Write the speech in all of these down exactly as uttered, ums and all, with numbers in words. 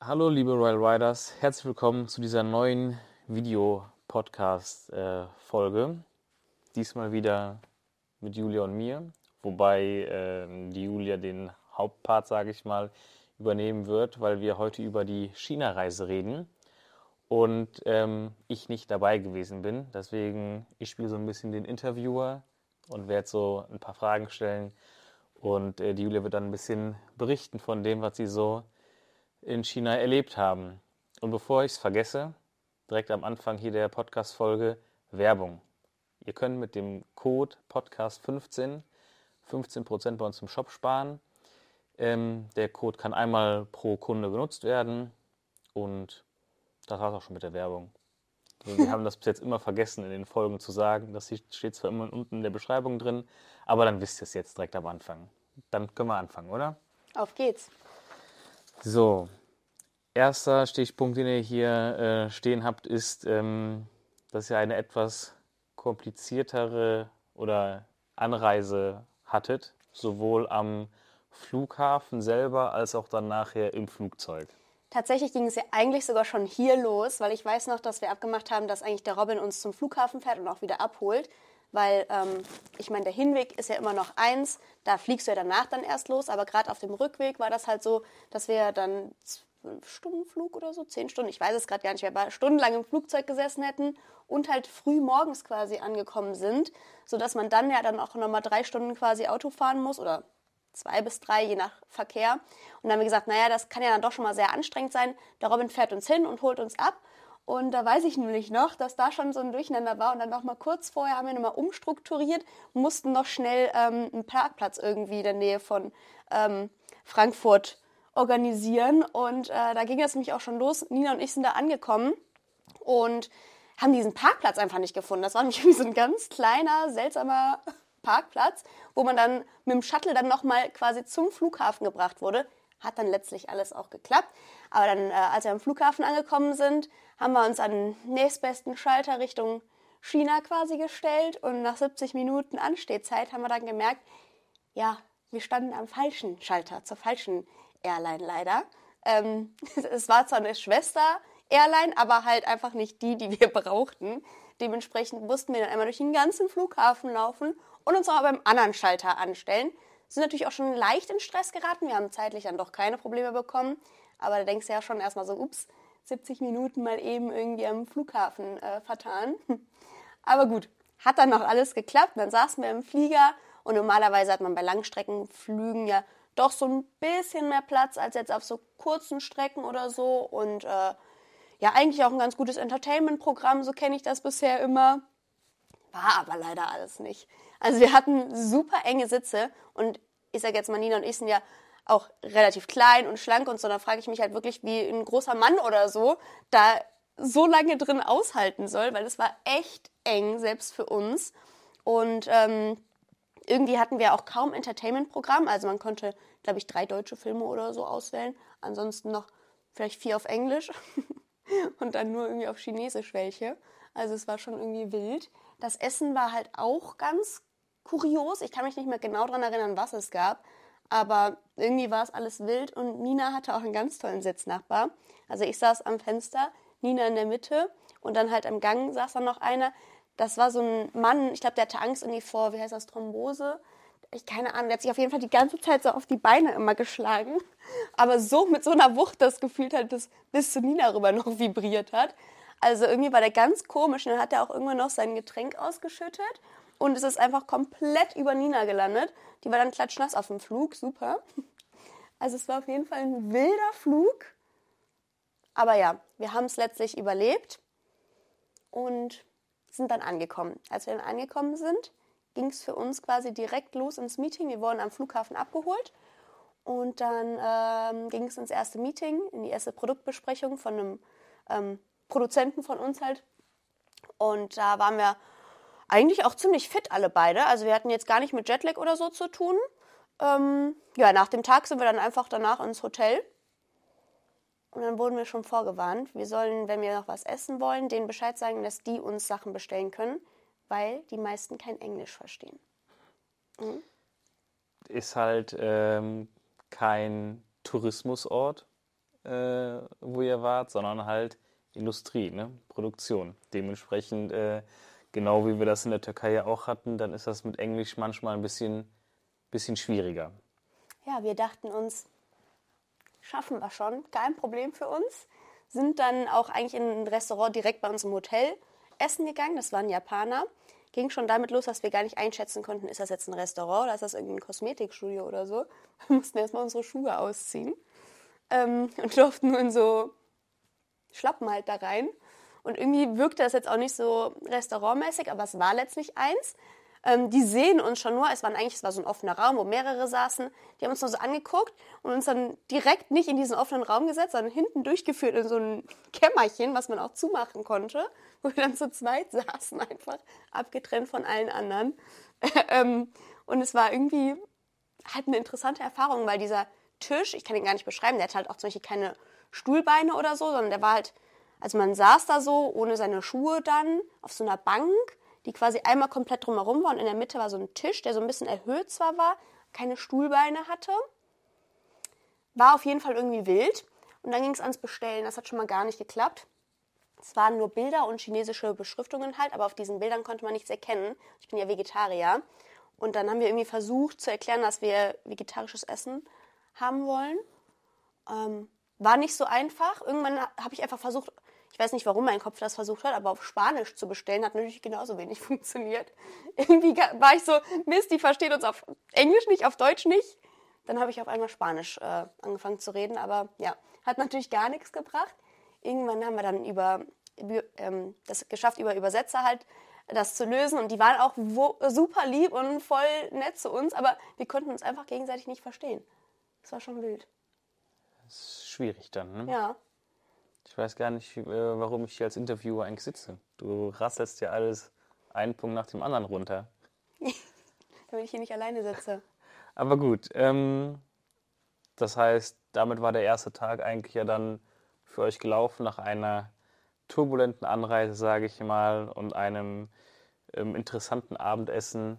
Hallo liebe Royal Riders, herzlich willkommen zu dieser neuen Video-Podcast-Folge. Diesmal wieder mit Julia und mir, wobei äh, die Julia den Hauptpart, sage ich mal, übernehmen wird, weil wir heute über die China-Reise reden und ähm, ich nicht dabei gewesen bin. Deswegen, ich spiele so ein bisschen den Interviewer und werde so ein paar Fragen stellen und äh, die Julia wird dann ein bisschen berichten von dem, was sie so in China erlebt haben. Und bevor ich es vergesse, direkt am Anfang hier der Podcast-Folge Werbung. Ihr könnt mit dem Code Podcast fünfzehn fünfzehn Prozent bei uns im Shop sparen. Ähm, der Code kann einmal pro Kunde genutzt werden und das war es auch schon mit der Werbung. Wir haben das bis jetzt immer vergessen in den Folgen zu sagen. Das steht zwar immer unten in der Beschreibung drin, aber dann wisst ihr es jetzt direkt am Anfang. Dann können wir anfangen, oder? Auf geht's. So, erster Stichpunkt, den ihr hier äh, stehen habt, ist, ähm, dass ihr eine etwas kompliziertere oder Anreise hattet, sowohl am Flughafen selber als auch dann nachher im Flugzeug. Tatsächlich ging es ja eigentlich sogar schon hier los, weil ich weiß noch, dass wir abgemacht haben, dass eigentlich der Robin uns zum Flughafen fährt und auch wieder abholt. Weil, ähm, ich meine, der Hinweg ist ja immer noch eins, da fliegst du ja danach dann erst los, aber gerade auf dem Rückweg war das halt so, dass wir dann zwölf Stunden Flug oder so, zehn Stunden, ich weiß es gerade gar nicht mehr, aber stundenlang im Flugzeug gesessen hätten und halt früh morgens quasi angekommen sind, sodass man dann ja dann auch nochmal drei Stunden quasi Auto fahren muss oder zwei bis drei, je nach Verkehr. Und dann haben wir gesagt, naja, das kann ja dann doch schon mal sehr anstrengend sein. Der Robin fährt uns hin und holt uns ab. Und da weiß ich nämlich noch, dass da schon so ein Durcheinander war. Und dann noch mal kurz vorher haben wir nochmal umstrukturiert, mussten noch schnell ähm, einen Parkplatz irgendwie in der Nähe von ähm, Frankfurt organisieren. Und äh, da ging es nämlich auch schon los. Nina und ich sind da angekommen und haben diesen Parkplatz einfach nicht gefunden. Das war nämlich wie so ein ganz kleiner, seltsamer Parkplatz, wo man dann mit dem Shuttle dann nochmal quasi zum Flughafen gebracht wurde. Hat dann letztlich alles auch geklappt. Aber dann, äh, als wir am Flughafen angekommen sind, haben wir uns an den nächstbesten Schalter Richtung China quasi gestellt. Und nach siebzig Minuten Anstehzeit haben wir dann gemerkt, ja, wir standen am falschen Schalter, zur falschen Airline leider. Ähm, es war zwar eine Schwester-Airline, aber halt einfach nicht die, die wir brauchten. Dementsprechend mussten wir dann einmal durch den ganzen Flughafen laufen und uns auch beim anderen Schalter anstellen. Sind natürlich auch schon leicht in Stress geraten. Wir haben zeitlich dann doch keine Probleme bekommen. Aber da denkst du ja schon erstmal so, ups, siebzig Minuten mal eben irgendwie am Flughafen äh, vertan. Aber gut, hat dann noch alles geklappt. Dann saßen wir im Flieger und normalerweise hat man bei Langstreckenflügen ja doch so ein bisschen mehr Platz als jetzt auf so kurzen Strecken oder so. Und äh, ja, eigentlich auch ein ganz gutes Entertainment-Programm, so kenne ich das bisher immer. War aber leider alles nicht. Also wir hatten super enge Sitze und ich sage jetzt mal, Nina und ich sind ja auch relativ klein und schlank und so, da frage ich mich halt wirklich, wie ein großer Mann oder so da so lange drin aushalten soll, weil es war echt eng, selbst für uns. Und ähm, irgendwie hatten wir auch kaum Entertainment-Programm, also man konnte, glaube ich, drei deutsche Filme oder so auswählen, ansonsten noch vielleicht vier auf Englisch und dann nur irgendwie auf Chinesisch welche. Also es war schon irgendwie wild. Das Essen war halt auch ganz kurios. Ich kann mich nicht mehr genau daran erinnern, was es gab. Aber irgendwie war es alles wild. Und Nina hatte auch einen ganz tollen Sitznachbar. Also ich saß am Fenster, Nina in der Mitte. Und dann halt am Gang saß dann noch einer. Das war so ein Mann, ich glaube, der hatte Angst irgendwie vor, wie heißt das, Thrombose? Ich keine Ahnung, der hat sich auf jeden Fall die ganze Zeit so auf die Beine immer geschlagen. Aber so mit so einer Wucht, das gefühlt hat, dass bis zu Nina rüber noch vibriert hat. Also irgendwie war der ganz komisch und dann hat er auch irgendwann noch sein Getränk ausgeschüttet und es ist einfach komplett über Nina gelandet. Die war dann klatschnass auf dem Flug, super. Also es war auf jeden Fall ein wilder Flug. Aber ja, wir haben es letztlich überlebt und sind dann angekommen. Als wir dann angekommen sind, ging es für uns quasi direkt los ins Meeting. Wir wurden am Flughafen abgeholt und dann ähm, ging es ins erste Meeting, in die erste Produktbesprechung von einem ähm, Produzenten von uns halt. Und da waren wir eigentlich auch ziemlich fit alle beide. Also wir hatten jetzt gar nicht mit Jetlag oder so zu tun. Ähm, ja, nach dem Tag sind wir dann einfach danach ins Hotel. Und dann wurden wir schon vorgewarnt. Wir sollen, wenn wir noch was essen wollen, denen Bescheid sagen, dass die uns Sachen bestellen können, weil die meisten kein Englisch verstehen. Mhm. Ist halt ähm, kein Tourismusort. äh, wo ihr wart, sondern halt Industrie, ne? Produktion. Dementsprechend, äh, genau wie wir das in der Türkei ja auch hatten, dann ist das mit Englisch manchmal ein bisschen, bisschen schwieriger. Ja, wir dachten uns, schaffen wir schon, kein Problem für uns. Sind dann auch eigentlich in ein Restaurant direkt bei uns im Hotel essen gegangen, das waren Japaner. Ging schon damit los, dass wir gar nicht einschätzen konnten, ist das jetzt ein Restaurant oder ist das irgendein Kosmetikstudio oder so. Wir mussten erstmal unsere Schuhe ausziehen ähm, und durften nur in so Schlappen halt da rein. Und irgendwie wirkte das jetzt auch nicht so restaurantmäßig, aber es war letztlich eins. Ähm, die sehen uns schon nur, es war eigentlich es war so ein offener Raum, wo mehrere saßen. Die haben uns nur so angeguckt und uns dann direkt nicht in diesen offenen Raum gesetzt, sondern hinten durchgeführt in so ein Kämmerchen, was man auch zumachen konnte, wo wir dann zu zweit saßen, einfach abgetrennt von allen anderen. ähm, und es war irgendwie halt eine interessante Erfahrung, weil dieser Tisch, ich kann ihn gar nicht beschreiben, der hat halt auch zum Beispiel keine Stuhlbeine oder so, sondern der war halt, also man saß da so ohne seine Schuhe dann auf so einer Bank, die quasi einmal komplett drumherum war und in der Mitte war so ein Tisch, der so ein bisschen erhöht zwar war, keine Stuhlbeine hatte. War auf jeden Fall irgendwie wild. Und dann ging es ans Bestellen. Das hat schon mal gar nicht geklappt. Es waren nur Bilder und chinesische Beschriftungen halt, aber auf diesen Bildern konnte man nichts erkennen. Ich bin ja Vegetarier. Und dann haben wir irgendwie versucht zu erklären, dass wir vegetarisches Essen haben wollen. Ähm, war nicht so einfach. Irgendwann habe ich einfach versucht, ich weiß nicht, warum mein Kopf das versucht hat, aber auf Spanisch zu bestellen, hat natürlich genauso wenig funktioniert. Irgendwie war ich so, Mist, die versteht uns auf Englisch nicht, auf Deutsch nicht. Dann habe ich auf einmal Spanisch äh, angefangen zu reden, aber ja, hat natürlich gar nichts gebracht. Irgendwann haben wir dann über, über ähm, das geschafft, über Übersetzer halt das zu lösen und die waren auch wo, super lieb und voll nett zu uns, aber wir konnten uns einfach gegenseitig nicht verstehen. Das war schon wild. Das ist schwierig dann, ne? Ja. Ich weiß gar nicht, warum ich hier als Interviewer eigentlich sitze. Du rasselst ja alles einen Punkt nach dem anderen runter. Damit ich hier nicht alleine sitze. Aber gut, ähm, das heißt, damit war der erste Tag eigentlich ja dann für euch gelaufen nach einer turbulenten Anreise, sage ich mal, und einem ähm, interessanten Abendessen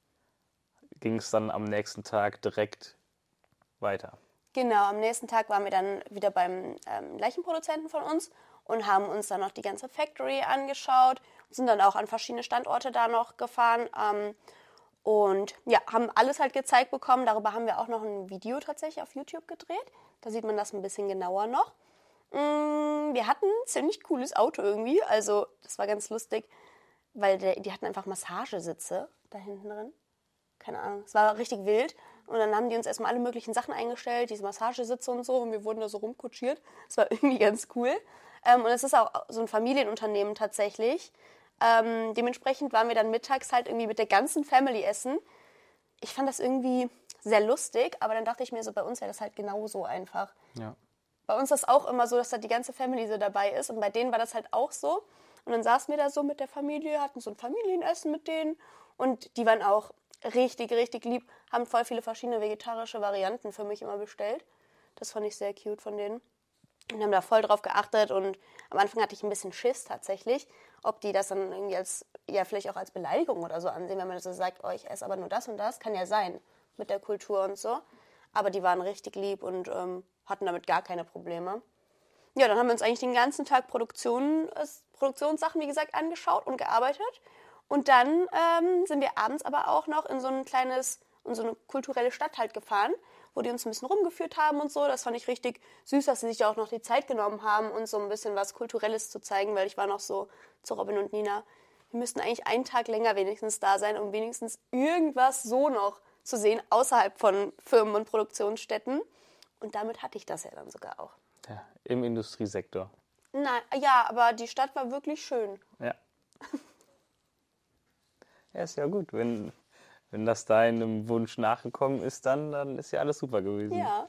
ging es dann am nächsten Tag direkt weiter. Genau, am nächsten Tag waren wir dann wieder beim ähm, Leichenproduzenten von uns und haben uns dann noch die ganze Factory angeschaut, sind dann auch an verschiedene Standorte da noch gefahren ähm, und ja, haben alles halt gezeigt bekommen. Darüber haben wir auch noch ein Video tatsächlich auf YouTube gedreht. Da sieht man das ein bisschen genauer noch. Mm, wir hatten ein ziemlich cooles Auto irgendwie, also das war ganz lustig, weil der, die hatten einfach Massagesitze da hinten drin. Keine Ahnung, es war richtig wild. Und dann haben die uns erstmal alle möglichen Sachen eingestellt, diese Massagesitze und so, und wir wurden da so rumkutschiert. Das war irgendwie ganz cool. Ähm, und es ist auch so ein Familienunternehmen tatsächlich. Ähm, dementsprechend waren wir dann mittags halt irgendwie mit der ganzen Family essen. Ich fand das irgendwie sehr lustig, aber dann dachte ich mir so, bei uns wäre das halt genauso einfach. Ja. Bei uns ist das auch immer so, dass da die ganze Family so dabei ist und bei denen war das halt auch so. Und dann saßen wir da so mit der Familie, hatten so ein Familienessen mit denen und die waren auch richtig, richtig lieb, haben voll viele verschiedene vegetarische Varianten für mich immer bestellt. Das fand ich sehr cute von denen. Und haben da voll drauf geachtet und am Anfang hatte ich ein bisschen Schiss tatsächlich, ob die das dann irgendwie als, ja vielleicht auch als Beleidigung oder so ansehen, wenn man so sagt, oh, ich esse aber nur das und das, kann ja sein mit der Kultur und so. Aber die waren richtig lieb und ähm, hatten damit gar keine Probleme. Ja, dann haben wir uns eigentlich den ganzen Tag Produktion, äh, Produktionssachen, wie gesagt, angeschaut und gearbeitet. Und dann ähm, sind wir abends aber auch noch in so ein kleines, in so eine kulturelle Stadt halt gefahren, wo die uns ein bisschen rumgeführt haben und so. Das fand ich richtig süß, dass sie sich da auch noch die Zeit genommen haben, uns so ein bisschen was Kulturelles zu zeigen, weil ich war noch so zu Robin und Nina, wir müssten eigentlich einen Tag länger wenigstens da sein, um wenigstens irgendwas so noch zu sehen, außerhalb von Firmen und Produktionsstätten. Und damit hatte ich das ja dann sogar auch. Ja, im Industriesektor. Na, ja, aber die Stadt war wirklich schön. Ja. Ja, ist ja gut. Wenn, wenn das deinem Wunsch nachgekommen ist, dann, dann ist ja alles super gewesen. Ja.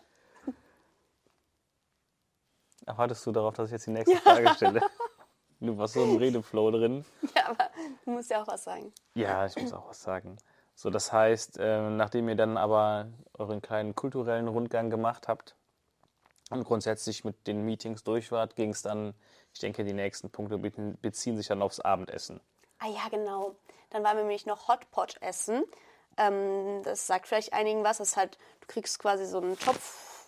Erwartest du darauf, dass ich jetzt die nächste Frage stelle? Du warst so im Redeflow drin. Ja, aber du musst ja auch was sagen. Ja, ich muss auch was sagen. So, das heißt, äh, nachdem ihr dann aber euren kleinen kulturellen Rundgang gemacht habt und grundsätzlich mit den Meetings durch wart, ging es dann, ich denke, die nächsten Punkte beziehen sich dann aufs Abendessen. Ah ja, genau. Dann waren wir nämlich noch Hotpot essen. Ähm, das sagt vielleicht einigen was. Das ist halt, du kriegst quasi so einen Topf,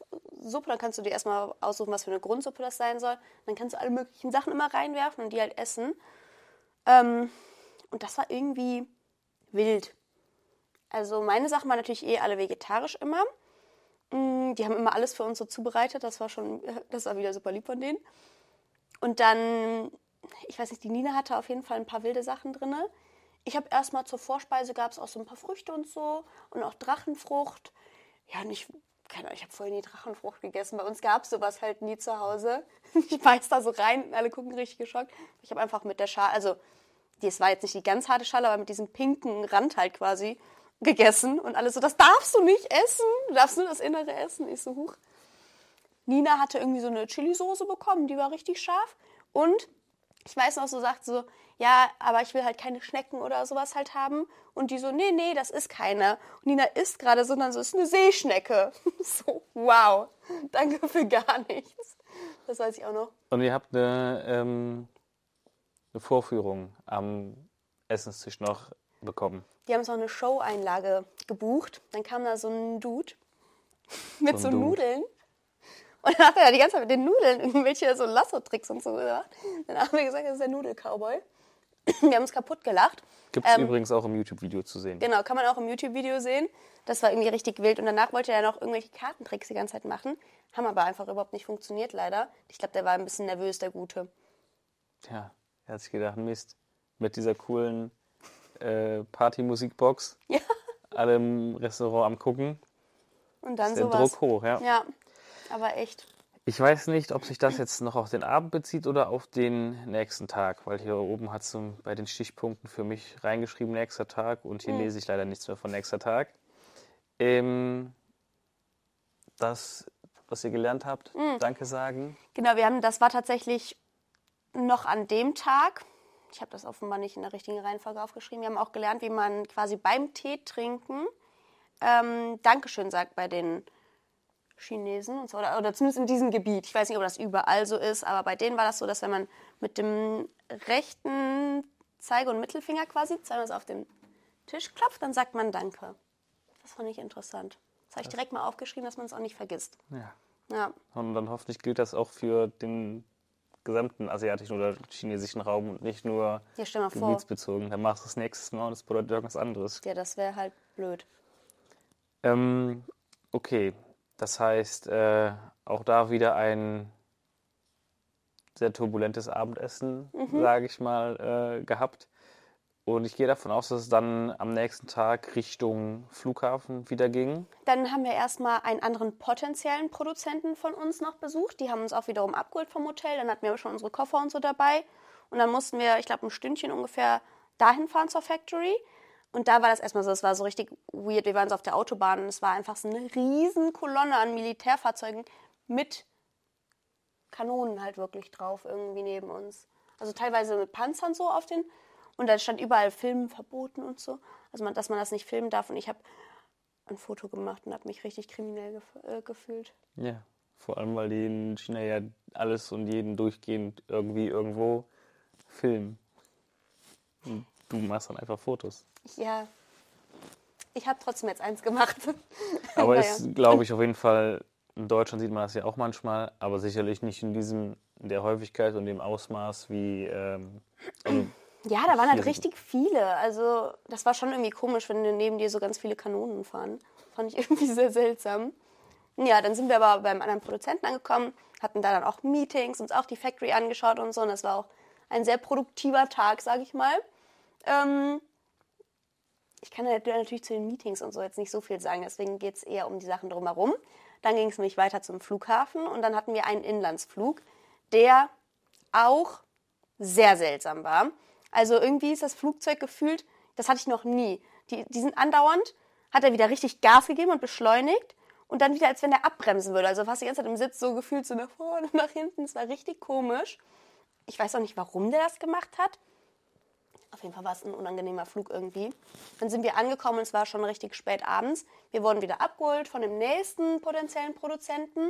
Suppe, dann kannst du dir erstmal aussuchen, was für eine Grundsuppe das sein soll. Dann kannst du alle möglichen Sachen immer reinwerfen und die halt essen. Ähm, und das war irgendwie wild. Also meine Sachen waren natürlich eh alle vegetarisch immer. Die haben immer alles für uns so zubereitet. Das war schon, das war wieder super lieb von denen. Und dann, ich weiß nicht, die Nina hatte auf jeden Fall ein paar wilde Sachen drin. Ich habe erstmal zur Vorspeise gab es auch so ein paar Früchte und so und auch Drachenfrucht. Ja, und ich, keine Ahnung, ich habe vorher nie Drachenfrucht gegessen. Bei uns gab es sowas halt nie zu Hause. Ich beiß da so rein, alle gucken richtig geschockt. Ich habe einfach mit der Schale, also das war jetzt nicht die ganz harte Schale, aber mit diesem pinken Rand halt quasi gegessen. Und alle so, das darfst du nicht essen. Du darfst nur das Innere essen. Ich so, huch. Nina hatte irgendwie so eine Chili-Soße bekommen, die war richtig scharf. Und ich weiß noch, so sagt so, ja, aber ich will halt keine Schnecken oder sowas halt haben. Und die so, nee, nee, das ist keine. Und Nina isst gerade, sondern so, ist eine Seeschnecke. So, wow, danke für gar nichts. Das weiß ich auch noch. Und ihr habt eine, ähm, eine Vorführung am Essenstisch noch bekommen. Die haben uns noch eine Show-Einlage gebucht. Dann kam da so ein Dude mit so, so Dude. Nudeln. Und dann hat er die ganze Zeit mit den Nudeln irgendwelche so Lasso-Tricks und so gemacht. Dann haben wir gesagt, das ist der Nudel-Cowboy. Wir haben uns kaputt gelacht. Gibt es ähm, übrigens auch im YouTube-Video zu sehen. Genau, kann man auch im YouTube-Video sehen. Das war irgendwie richtig wild. Und danach wollte er noch irgendwelche Kartentricks die ganze Zeit machen. Haben aber einfach überhaupt nicht funktioniert, leider. Ich glaube, der war ein bisschen nervös, der Gute. Ja, er hat sich gedacht, Mist, mit dieser coolen äh, Party-Musikbox. Ja. Alle im Restaurant am Gucken. Und dann ist der sowas. Druck hoch, ja. Ja, aber echt. Ich weiß nicht, ob sich das jetzt noch auf den Abend bezieht oder auf den nächsten Tag, weil hier oben hat es bei den Stichpunkten für mich reingeschrieben, nächster Tag, und hier mhm. lese ich leider nichts mehr von nächster Tag. Ähm, das, was ihr gelernt habt, mhm. Danke sagen. Genau, wir haben, das war tatsächlich noch an dem Tag, ich habe das offenbar nicht in der richtigen Reihenfolge aufgeschrieben, wir haben auch gelernt, wie man quasi beim Tee trinken ähm, Dankeschön sagt bei den Chinesen und so, oder, oder zumindest in diesem Gebiet. Ich weiß nicht, ob das überall so ist, aber bei denen war das so, dass wenn man mit dem rechten Zeige- und Mittelfinger quasi zweimal auf den Tisch klopft, dann sagt man Danke. Das fand ich interessant. Das habe ich direkt mal aufgeschrieben, dass man es auch nicht vergisst. Ja. Ja. Und dann hoffentlich gilt das auch für den gesamten asiatischen oder chinesischen Raum und nicht nur ja, stell mal gebietsbezogen. vor. Dann machst du das nächste Mal und es bedeutet irgendwas anderes. Ja, das wäre halt blöd. Ähm, okay. Das heißt, äh, auch da wieder ein sehr turbulentes Abendessen, mhm. sage ich mal, äh, gehabt. Und ich gehe davon aus, dass es dann am nächsten Tag Richtung Flughafen wieder ging. Dann haben wir erstmal einen anderen potenziellen Produzenten von uns noch besucht. Die haben uns auch wiederum abgeholt vom Hotel. Dann hatten wir schon unsere Koffer und so dabei. Und dann mussten wir, ich glaube, ein Stündchen ungefähr dahin fahren zur Factory. Und da war das erstmal so, es war so richtig weird. Wir waren so auf der Autobahn und es war einfach so eine riesen Kolonne an Militärfahrzeugen mit Kanonen halt wirklich drauf irgendwie neben uns. Also teilweise mit Panzern so auf den... Und dann stand überall Filmen verboten und so. Also man, dass man das nicht filmen darf. Und ich habe ein Foto gemacht und habe mich richtig kriminell gef- äh, gefühlt. Ja, vor allem, weil die in China ja alles und jeden durchgehend irgendwie irgendwo filmen. Und du machst dann einfach Fotos. Ja, ich habe trotzdem jetzt eins gemacht. Aber naja. Ist, glaube ich, auf jeden Fall, in Deutschland sieht man das ja auch manchmal, aber sicherlich nicht in diesem, in der Häufigkeit und dem Ausmaß wie... Ähm, also ja, da waren halt richtig viele. Also das war schon irgendwie komisch, wenn neben dir so ganz viele Kanonen fahren. Fand ich irgendwie sehr seltsam. Ja, dann sind wir aber beim anderen Produzenten angekommen, hatten da dann auch Meetings, uns auch die Factory angeschaut und so. Und das war auch ein sehr produktiver Tag, sage ich mal. Ähm, ich kann natürlich zu den Meetings und so jetzt nicht so viel sagen, deswegen geht es eher um die Sachen drumherum. Dann ging es nämlich weiter zum Flughafen und dann hatten wir einen Inlandsflug, der auch sehr seltsam war. Also irgendwie ist das Flugzeug gefühlt, das hatte ich noch nie. Die, die sind andauernd, hat er wieder richtig Gas gegeben und beschleunigt und dann wieder, als wenn er abbremsen würde. Also fast die ganze Zeit im Sitz so gefühlt so nach vorne, nach hinten. Das war richtig komisch. Ich weiß auch nicht, warum der das gemacht hat. Auf jeden Fall war es ein unangenehmer Flug irgendwie. Dann sind wir angekommen und es war schon richtig spät abends. Wir wurden wieder abgeholt von dem nächsten potenziellen Produzenten.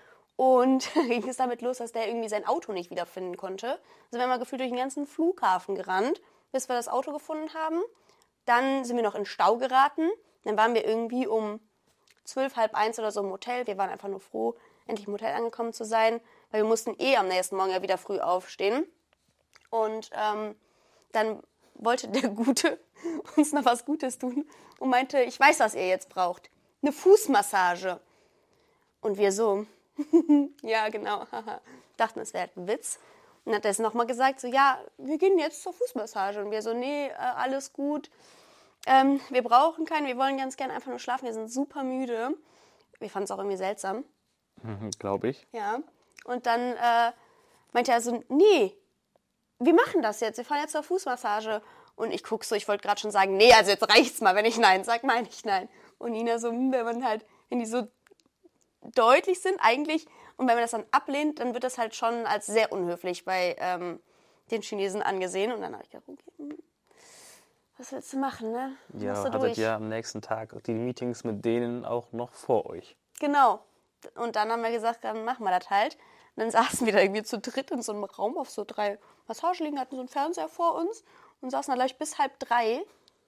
Und ging es damit los, dass der irgendwie sein Auto nicht wiederfinden konnte. Also sind wir mal gefühlt durch den ganzen Flughafen gerannt, bis wir das Auto gefunden haben. Dann sind wir noch in Stau geraten. Dann waren wir irgendwie um zwölf, halb eins oder so im Hotel. Wir waren einfach nur froh, endlich im Hotel angekommen zu sein, weil wir mussten eh am nächsten Morgen ja wieder früh aufstehen. Und ähm, dann wollte der Gute uns noch was Gutes tun und meinte, ich weiß, was ihr jetzt braucht. Eine Fußmassage. Und wir so, ja genau, dachten, es wäre halt ein Witz. Und dann hat er es nochmal gesagt, so ja, wir gehen jetzt zur Fußmassage. Und wir so, nee, äh, alles gut. Ähm, wir brauchen keinen, wir wollen ganz gerne einfach nur schlafen, wir sind super müde. Wir fanden es auch irgendwie seltsam. Mhm, glaube ich. Ja. Und dann äh, meinte er so, nee, wir machen das jetzt, wir fahren jetzt zur Fußmassage. Und ich gucke so, ich wollte gerade schon sagen, nee, also jetzt reicht's mal, wenn ich Nein sage, meine ich Nein. Und Nina so, hm, wenn man halt, wenn die so deutlich sind eigentlich und wenn man das dann ablehnt, dann wird das halt schon als sehr unhöflich bei ähm, den Chinesen angesehen. Und dann habe ich gedacht, okay, hm, was willst du machen, ne? Ja, Musst du hattet durch. ja am nächsten Tag die Meetings mit denen auch noch vor euch. Genau. Und dann haben wir gesagt, dann machen wir das halt. Und dann saßen wir da irgendwie zu dritt in so einem Raum auf so drei Massageliegen, hatten so einen Fernseher vor uns und saßen da gleich bis halb drei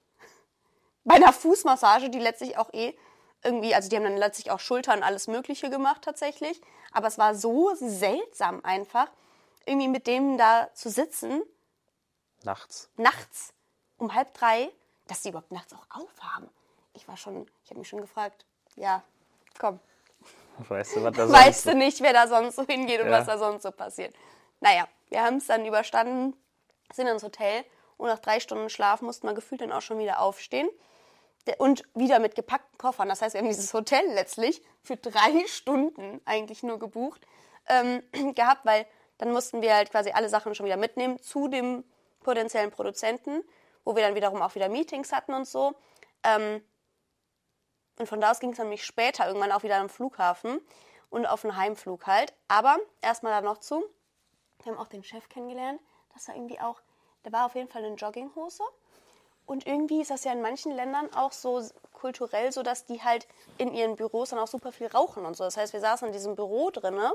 bei einer Fußmassage, die letztlich auch eh irgendwie, also die haben dann letztlich auch Schultern, alles Mögliche gemacht tatsächlich. Aber es war so seltsam einfach, irgendwie mit dem da zu sitzen, Nachts. nachts um halb drei, dass die überhaupt nachts auch aufhaben. Ich war schon, ich habe mich schon gefragt, ja, komm. Weißt du, was da Weißt sonst du nicht, wer da sonst so hingeht und Ja. was da sonst so passiert. Naja, wir haben es dann überstanden, sind ins Hotel und nach drei Stunden Schlaf mussten wir gefühlt dann auch schon wieder aufstehen. Der- Und wieder mit gepackten Koffern. Das heißt, wir haben dieses Hotel letztlich für drei Stunden eigentlich nur gebucht ähm, gehabt, weil dann mussten wir halt quasi alle Sachen schon wieder mitnehmen zu dem potenziellen Produzenten, wo wir dann wiederum auch wieder Meetings hatten und so. Ähm, Und von da aus ging es nämlich später irgendwann auch wieder am Flughafen und auf einen Heimflug halt. Aber erstmal da noch zu, wir haben auch den Chef kennengelernt. Das war irgendwie auch, der war auf jeden Fall in Jogginghose. Und irgendwie ist das ja in manchen Ländern auch so kulturell so, dass die halt in ihren Büros dann auch super viel rauchen und so. Das heißt, wir saßen in diesem Büro drinne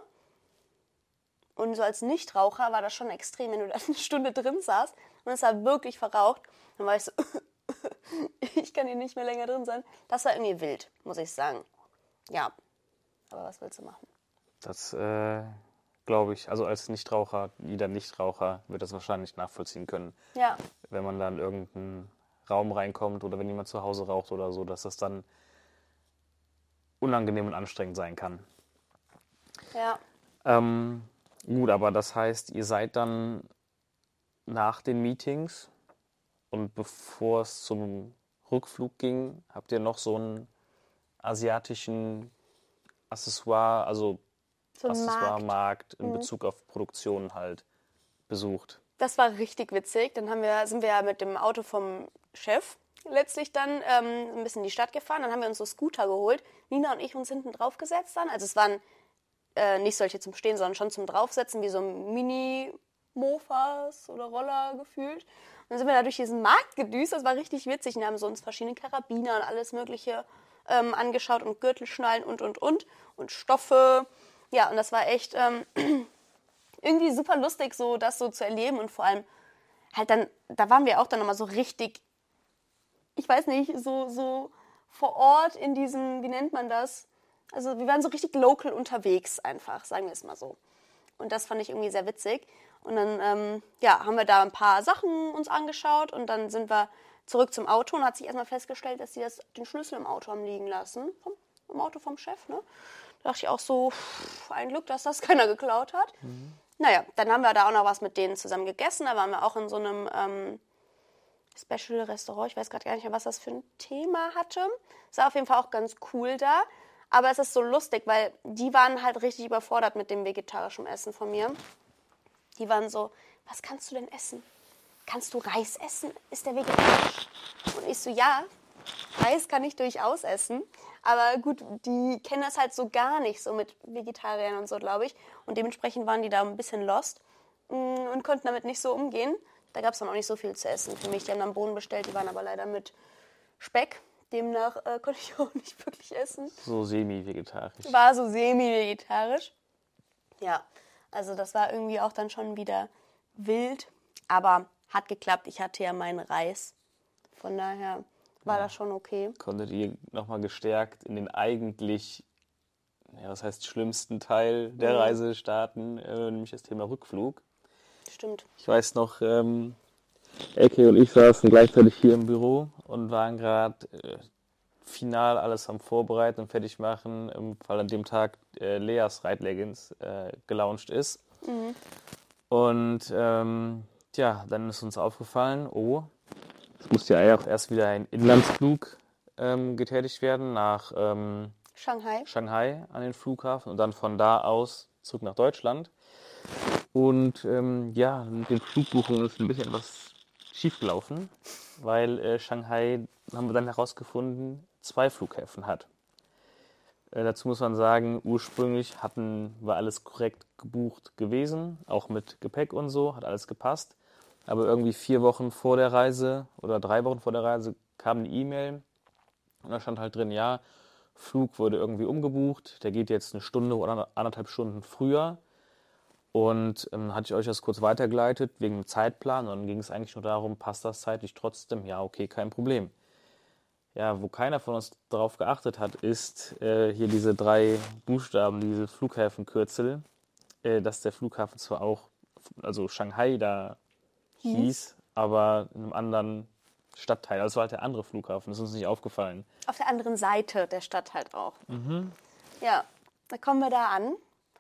und so als Nichtraucher war das schon extrem, wenn du da eine Stunde drin saßt und es war wirklich verraucht. Dann war ich so, ich kann hier nicht mehr länger drin sein. Das war irgendwie wild, muss ich sagen. Ja, aber was willst du machen? Das äh, glaube ich, also als Nichtraucher, jeder Nichtraucher wird das wahrscheinlich nachvollziehen können, Ja, wenn man da in irgendeinen Raum reinkommt oder wenn jemand zu Hause raucht oder so, dass das dann unangenehm und anstrengend sein kann. ja. Ähm, gut, aber das heißt, ihr seid dann nach den Meetings und bevor es zum Rückflug ging, habt ihr noch so einen asiatischen Accessoire, also So ein Markt. Accessoire-Markt in Bezug auf Produktion halt besucht. Das war richtig witzig. Dann haben wir, sind wir ja mit dem Auto vom Chef letztlich dann ähm, ein bisschen in die Stadt gefahren. Dann haben wir uns so Scooter geholt. Nina und ich uns hinten drauf gesetzt dann. Also es waren äh, nicht solche zum Stehen, sondern schon zum Draufsetzen, wie so Mini-Mofas oder Roller gefühlt. Und dann sind wir da durch diesen Markt gedüst. Das war richtig witzig. Und haben so uns verschiedene Karabiner und alles Mögliche ähm, angeschaut und Gürtelschnallen und, und, und. Und Stoffe. Ja, und das war echt ähm, irgendwie super lustig, so das so zu erleben. Und vor allem halt dann, da waren wir auch dann nochmal so richtig, ich weiß nicht, so, so vor Ort in diesem, wie nennt man das? Also wir waren so richtig local unterwegs einfach, sagen wir es mal so. Und das fand ich irgendwie sehr witzig. Und dann ähm, ja, haben wir da ein paar Sachen uns angeschaut und dann sind wir zurück zum Auto und hat sich erstmal festgestellt, dass die das, den Schlüssel im Auto haben liegen lassen, vom, im Auto vom Chef. Ne? Da dachte ich auch so, pff, ein Glück, dass das keiner geklaut hat. Mhm. Naja, dann haben wir da auch noch was mit denen zusammen gegessen. Da waren wir auch in so einem ähm, Special-Restaurant. Ich weiß gerade gar nicht mehr, was das für ein Thema hatte. Es war auf jeden Fall auch ganz cool da. Aber es ist so lustig, weil die waren halt richtig überfordert mit dem vegetarischen Essen von mir. Die waren so, was kannst du denn essen? Kannst du Reis essen? Ist der vegetarisch? Und ich so, ja, Reis kann ich durchaus essen. Aber gut, die kennen das halt so gar nicht, so mit Vegetariern und so, glaube ich. Und dementsprechend waren die da ein bisschen lost und konnten damit nicht so umgehen. Da gab es dann auch nicht so viel zu essen für mich. Die haben dann Bohnen bestellt, die waren aber leider mit Speck. Demnach äh, konnte ich auch nicht wirklich essen. So semi-vegetarisch. War so semi-vegetarisch. Ja, also das war irgendwie auch dann schon wieder wild. Aber hat geklappt. Ich hatte ja meinen Reis. Von daher war ja. das schon okay. Konntet ihr nochmal gestärkt in den eigentlich ja, was heißt schlimmsten Teil der Mhm. Reise starten, äh, nämlich das Thema Rückflug. Stimmt. Ich weiß noch, ähm, Elke und ich saßen gleichzeitig hier im Büro und waren gerade äh, final alles am Vorbereiten und fertig machen, ähm, weil an dem Tag äh, Leas Reitleggings äh, gelauncht ist. Mhm. Und ähm, tja, dann ist uns aufgefallen, oh, es muss ja auch erst wieder ein Inlandsflug ähm, getätigt werden nach ähm, Shanghai. Shanghai an den Flughafen und dann von da aus zurück nach Deutschland. Und ähm, ja, mit den Flugbuchungen ist ein bisschen was schiefgelaufen, weil äh, Shanghai, haben wir dann herausgefunden, zwei Flughäfen hat. Äh, dazu muss man sagen, ursprünglich hatten wir alles korrekt gebucht gewesen, auch mit Gepäck und so, hat alles gepasst. Aber irgendwie vier Wochen vor der Reise oder drei Wochen vor der Reise kam eine E-Mail und da stand halt drin, ja, Flug wurde irgendwie umgebucht, der geht jetzt eine Stunde oder anderthalb Stunden früher. Und ähm, hatte ich euch das kurz weitergeleitet wegen dem Zeitplan und dann ging es eigentlich nur darum, passt das zeitlich trotzdem? Ja, okay, kein Problem. Ja, wo keiner von uns darauf geachtet hat, ist äh, hier diese drei Buchstaben, diese Flughäfenkürzel, äh, dass der Flughafen zwar auch, also Shanghai da hieß, hieß aber in einem anderen Stadtteil. Also halt der andere Flughafen, das ist uns nicht aufgefallen. Auf der anderen Seite der Stadt halt auch. Mhm. Ja, da kommen wir da an.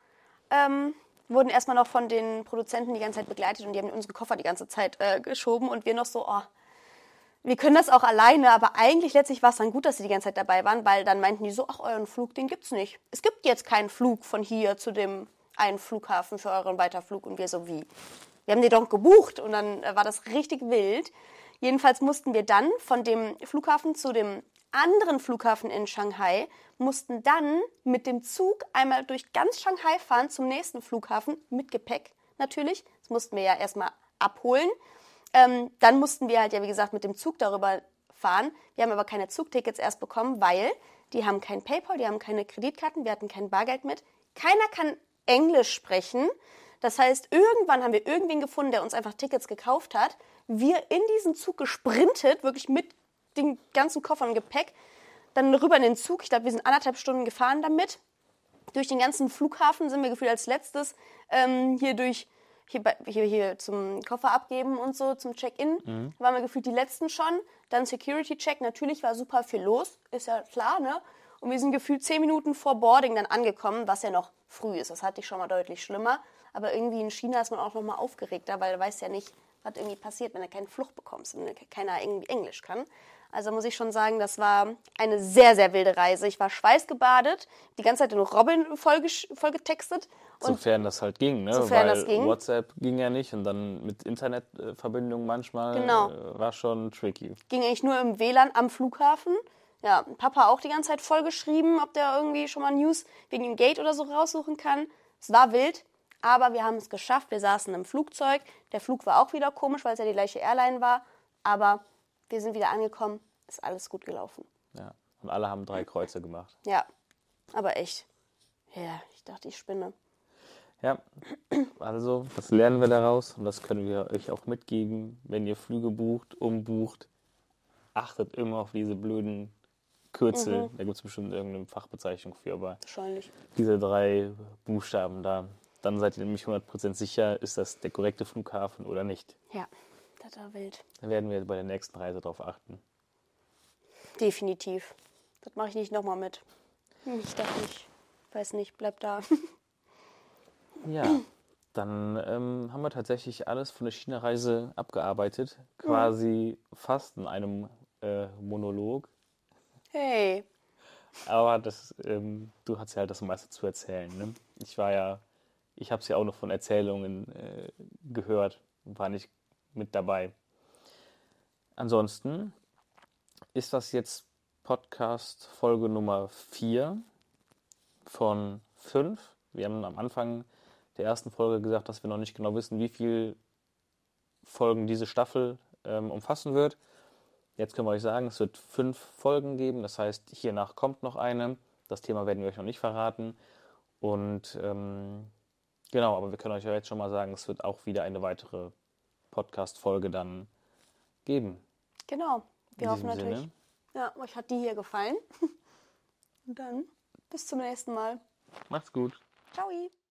Ähm, wurden erstmal noch von den Produzenten die ganze Zeit begleitet und die haben unsere Koffer die ganze Zeit äh, geschoben und wir noch so, oh, wir können das auch alleine, aber eigentlich letztlich war es dann gut, dass sie die ganze Zeit dabei waren, weil dann meinten die so, ach, euren Flug, den gibt's nicht. Es gibt jetzt keinen Flug von hier zu dem einen Flughafen für euren Weiterflug und wir so, wie? Wir haben den doch gebucht und dann äh, war das richtig wild. Jedenfalls mussten wir dann von dem Flughafen zu dem anderen Flughafen in Shanghai, mussten dann mit dem Zug einmal durch ganz Shanghai fahren zum nächsten Flughafen, mit Gepäck natürlich. Das mussten wir ja erstmal abholen. Ähm, dann mussten wir halt ja, wie gesagt, mit dem Zug darüber fahren. Wir haben aber keine Zugtickets erst bekommen, weil die haben kein PayPal, die haben keine Kreditkarten, wir hatten kein Bargeld mit. Keiner kann Englisch sprechen. Das heißt, irgendwann haben wir irgendwen gefunden, der uns einfach Tickets gekauft hat. Wir in diesen Zug gesprintet, wirklich mit den ganzen Koffern und Gepäck, dann rüber in den Zug. Ich glaube, wir sind anderthalb Stunden gefahren damit. Durch den ganzen Flughafen sind wir gefühlt als letztes ähm, hier durch hier, bei, hier, hier zum Koffer abgeben und so, zum Check-in. Mhm. Waren wir gefühlt die Letzten schon. Dann Security-Check. Natürlich war super viel los, ist ja klar, ne? Und wir sind gefühlt zehn Minuten vor Boarding dann angekommen, was ja noch früh ist. Das hatte ich schon mal deutlich schlimmer. Aber irgendwie in China ist man auch noch mal aufgeregter, weil du weißt ja nicht, was irgendwie passiert, wenn du keine Flucht bekommst und keiner irgendwie Englisch kann. Also muss ich schon sagen, das war eine sehr, sehr wilde Reise. Ich war schweißgebadet, die ganze Zeit in Robin voll, voll getextet. Sofern das halt ging, ne? Sofern Weil das ging. WhatsApp ging ja nicht und dann mit Internetverbindung manchmal genau. äh, war schon tricky. Ging eigentlich nur im W L A N am Flughafen. Ja, Papa auch die ganze Zeit voll geschrieben, ob der irgendwie schon mal News wegen dem Gate oder so raussuchen kann. Es war wild, aber wir haben es geschafft. Wir saßen im Flugzeug. Der Flug war auch wieder komisch, weil es ja die gleiche Airline war. Aber wir sind wieder angekommen. Ist alles gut gelaufen. Ja, und alle haben drei Kreuze gemacht. Ja, aber echt. Ja, ich dachte, ich spinne. Ja, also, was lernen wir daraus? Und das können wir euch auch mitgeben. Wenn ihr Flüge bucht, umbucht, achtet immer auf diese blöden Kürzel. Mhm. Da gibt es bestimmt irgendeine Fachbezeichnung für, aber wahrscheinlich diese drei Buchstaben da. Dann seid ihr nämlich hundert Prozent sicher, ist das der korrekte Flughafen oder nicht. Ja, das war wild. Da werden wir bei der nächsten Reise drauf achten. Definitiv. Das mache ich nicht nochmal mit. Ich dachte, ich weiß nicht, bleib da. Ja, dann ähm, haben wir tatsächlich alles von der China-Reise abgearbeitet. Quasi mhm. fast in einem äh, Monolog. Hey. Aber das, ähm, du hast ja halt das meiste zu erzählen. Ne? Ich war ja, ich habe es ja auch noch von Erzählungen äh, gehört und war nicht mit dabei. Ansonsten ist das jetzt Podcast-Folge Nummer vier von fünf. Wir haben am Anfang der ersten Folge gesagt, dass wir noch nicht genau wissen, wie viele Folgen diese Staffel ähm, umfassen wird. Jetzt können wir euch sagen, es wird fünf Folgen geben. Das heißt, hiernach kommt noch eine. Das Thema werden wir euch noch nicht verraten. Und ähm, genau, aber wir können euch ja jetzt schon mal sagen, es wird auch wieder eine weitere Podcast-Folge dann geben. Genau, wir In hoffen diesem natürlich. Sinne. Ja, euch hat die hier gefallen. Und dann bis zum nächsten Mal. Macht's gut. Ciao.